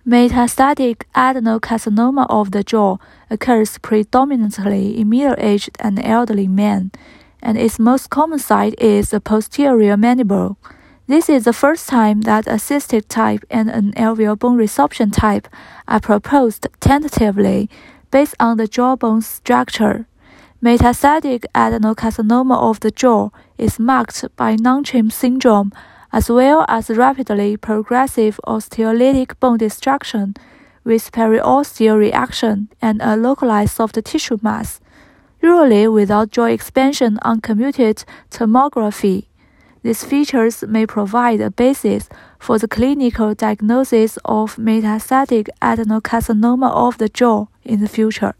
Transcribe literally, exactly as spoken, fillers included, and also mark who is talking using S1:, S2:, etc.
S1: Metastatic adenocarcinoma of the jaw occurs predominantly in middle-aged and elderly men, and its most common site is the posterior mandible. This is the first time that a cystic type and an alveolar bone resorption type are proposed tentatively based on the jawbone structure. Metastatic adenocarcinoma of the jaw is marked by non-Trim syndrome, as well as rapidly progressive osteolytic bone destruction with periosteal reaction and a localized soft tissue mass, usually without jaw expansion on computed tomography. These features may provide a basis for the clinical diagnosis of metastatic adenocarcinoma of the jaw in the future.